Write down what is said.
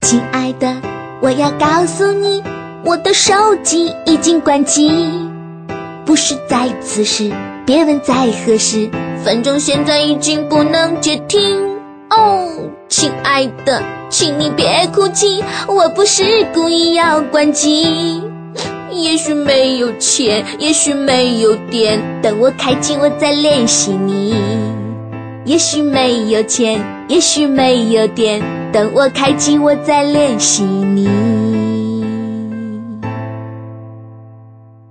亲爱的，我要告诉你，我的手机已经关机。不是在此时，别问在何时，反正现在已经不能接听。哦，亲爱的，请你别哭泣，我不是故意要关机。也许没有钱，也许没有电，等我开机我再联系你。也许没有钱，也许没有电，等我开机我再联系你。